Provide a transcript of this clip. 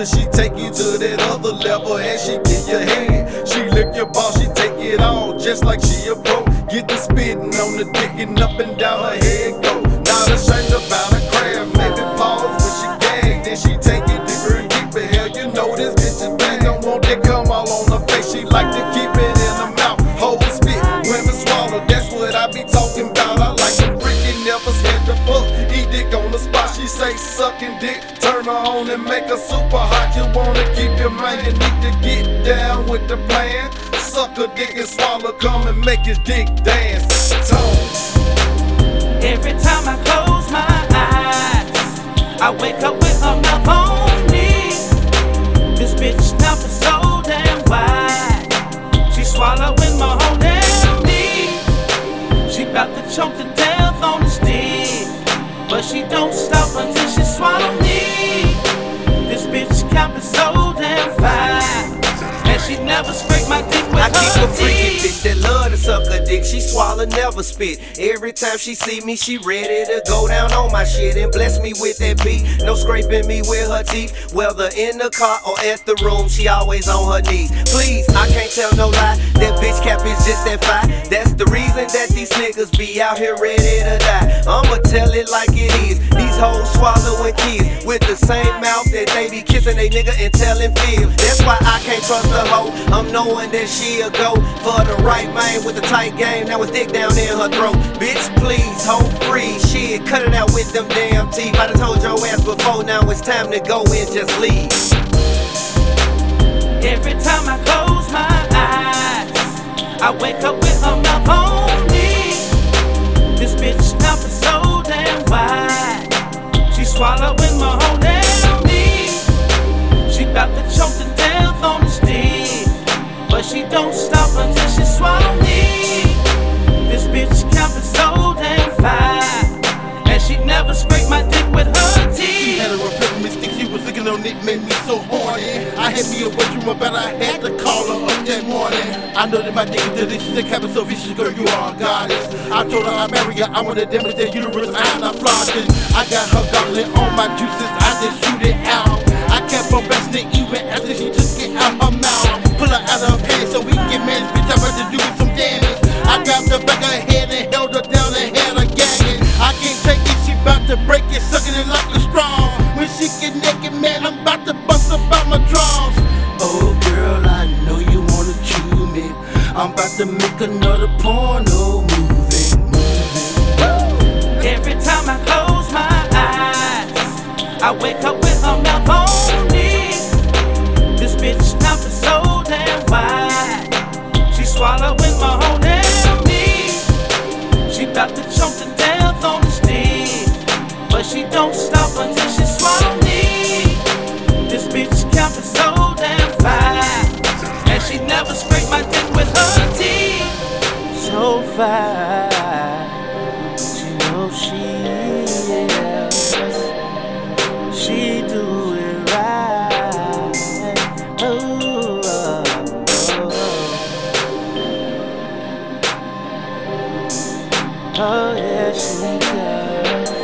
then she take you to that other level and she give you hand. She lick your ball, she take it all just like she a pro. Get the spitting on the dick and up and down her head go. Not ashamed about her craft, maybe pause when she gag, then she take it deeper and deeper. Hell, you know this bitch is bad, don't want that cum all on her face. She like to keep it in her mouth, hold spit, women swallow. That's what I be talking about. I like to freaking never scared the fuck. Eat dick on the spot, she say sucking dick. Turn her on and make her super hot. You wanna keep your man, you need to get down with the plan. Suck a dick and swallow, come and make his dick dance. Tone. Every time I close my eyes, I wake up with her mouth on me. This bitch mouth is so damn wide. She swallowing my whole damn meat. She bout to choke to death on the stick, but she don't stop until she swallow me. This bitch cap is so damn fine, and she never scrape my dick with I her keep a freaky teeth. bitch that love to suck a dick. She swallow, never spit. Every time she see me, she ready to go down on my shit and bless me with that beat. No scraping me with her teeth. Whether in the car or at the room, she always on her knees. Please, I can't tell no lie. That bitch cap is just that fine. That's the reason that these niggas be out here ready to die. I'ma tell it like it is. These hoes swallowing kids with the same mouth that they be kissing they nigga and telling fibs. That's why I can't trust a hoe. I'm knowing that she'll go for the right man with the tight game. Now it's dick down in her throat. Bitch, please, hoe free. Shit, cut it out with them damn teeth. I done told your ass before, now it's time to go and just leave. Every time I close my eyes, I wake up with her mouth on me. This bitch mouth is so damn wide. She swallowing my whole damn meat. She bout to choke to death on the stick, but she don't stop until she swallow me. This bitch cap is so damn fine, and she never scrape my dick with her teeth. She had a peppermint stick, she was licking on it, made me so horny. I had me a bedroom about, I had to call her up that morning. I know that my dick is delicious, and cap is so vicious, girl, you are a goddess. I told her I marry her, I wanna demonstrate uterus, I'm not flossing. I got her gauntlet on my juices, I just shoot it out. I kept on resting even after she took it out her mouth. Pull her out of her pants so we can get man's bitch, I'm about to do some damage. I grabbed her back of her head and held her down and had her gagging. I can't take it, she bout to break it, sucking it like a straw. When she get naked, man, I'm about to bust up out my drawers. Oh girl, I know you wanna chew me. I'm about to make another porno movie. Every time I close my eyes, I wake up with her mouth on me. This bitch mouth is so damn wide. She swallowing my whole damn meat. She bout to choke to death on the stick, but she don't stop until she swallow me. This bitch cap is so damn fine, and she never scrape my dick with her teeth. So fine, she knows she is. She do it right. Oh, oh, oh yeah, she does.